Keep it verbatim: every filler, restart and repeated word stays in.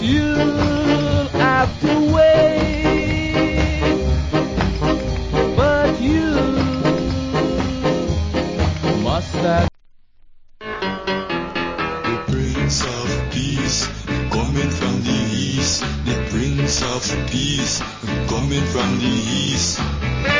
You'll have to wait, but you must have. The Prince of Peace, coming from the east. The Prince of Peace, coming from the east.